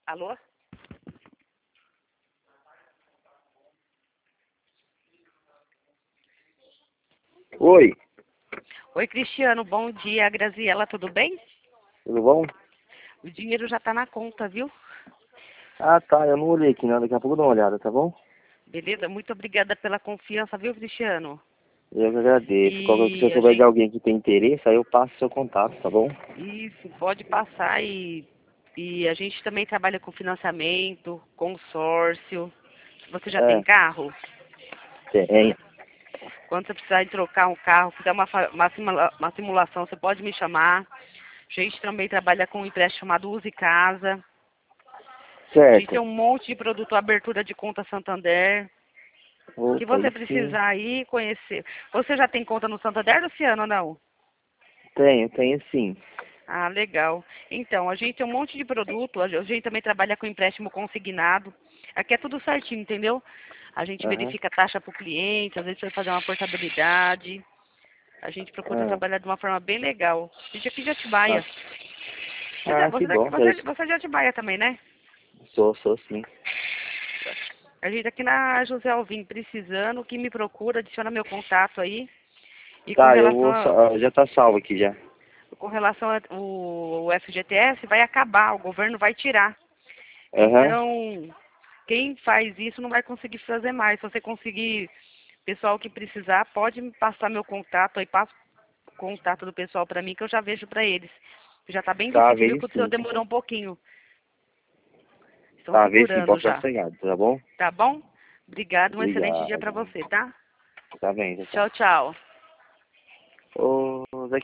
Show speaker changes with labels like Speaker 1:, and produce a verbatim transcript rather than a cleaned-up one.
Speaker 1: Alô?
Speaker 2: Oi,
Speaker 1: Oi, Cristiano, bom dia. Graziela, tudo bem?
Speaker 2: tudo bom?
Speaker 1: O dinheiro já tá na conta, viu?
Speaker 2: Ah, tá, eu não olhei aqui, não. Daqui a pouco eu dou uma olhada, tá bom?
Speaker 1: Beleza? Muito obrigada pela confiança, viu, Cristiano?
Speaker 2: Eu que agradeço. Qualquer coisa, se eu
Speaker 1: E a
Speaker 2: souber de
Speaker 1: gente,
Speaker 2: alguém que tem interesse, aí eu passo seu contato, tá bom?
Speaker 1: isso, pode passar e, e a gente também trabalha com financiamento, consórcio. Você já tem
Speaker 2: É,
Speaker 1: carro?
Speaker 2: tem.
Speaker 1: Quando você precisar de trocar um carro, fizer uma, fa- uma, simula- uma simulação, você pode me chamar. A gente também trabalha com um empréstimo chamado Use Casa. A gente tem
Speaker 2: Certo.
Speaker 1: um monte de produto, abertura de conta Santander. Que
Speaker 2: Opa,
Speaker 1: você
Speaker 2: aí sim.
Speaker 1: precisar aí conhecer. Você já tem conta no Santander, Luciano, ou não?
Speaker 2: Tenho, tenho sim.
Speaker 1: Ah, legal. Então, a gente tem um monte de produto, a gente também trabalha com empréstimo consignado. Aqui é tudo certinho, entendeu? A gente
Speaker 2: Aham.
Speaker 1: verifica a taxa para o cliente, às vezes vai fazer uma portabilidade. A gente procura
Speaker 2: Ah,
Speaker 1: trabalhar de uma forma bem legal. A gente aqui de
Speaker 2: ah,
Speaker 1: Atibaia. Você, é-
Speaker 2: ah, que
Speaker 1: você, daqui-
Speaker 2: bom. Eu
Speaker 1: você, você é de Atibaia também, né?
Speaker 2: sou, sou sim.
Speaker 1: A gente aqui na José Alvim precisando, que me procura, adiciona meu contato aí. E com
Speaker 2: Tá, eu
Speaker 1: relação
Speaker 2: vou.
Speaker 1: a,
Speaker 2: sa- ah, já tá salvo aqui já.
Speaker 1: com relação ao F G T S, vai acabar, o governo vai tirar.
Speaker 2: Aham.
Speaker 1: Então, quem faz isso não vai conseguir fazer mais. Se você conseguir, pessoal que precisar, pode me passar meu contato aí, passa o contato do pessoal para mim que eu já vejo para eles. Já está bem
Speaker 2: Tá,
Speaker 1: difícil, viu?
Speaker 2: veio
Speaker 1: Que o senhor
Speaker 2: sim.
Speaker 1: demorou um pouquinho. Estão
Speaker 2: Tá, veio sim,
Speaker 1: segurando
Speaker 2: pode ficar
Speaker 1: já.
Speaker 2: sossegado, tá bom?
Speaker 1: Tá bom? Obrigado, um excelente dia para
Speaker 2: Obrigado.
Speaker 1: você, tá?
Speaker 2: Tá bem, tchau,
Speaker 1: Tchau,
Speaker 2: tchau.
Speaker 1: tchau.
Speaker 2: Ô, Zé